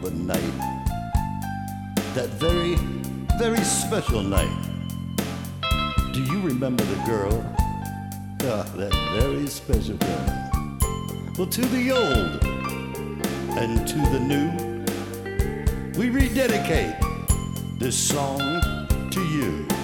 the night, that very, very special night. Do you remember the girl? Ah, that very special girl. Well, to the old and to the new, we rededicate this song to you.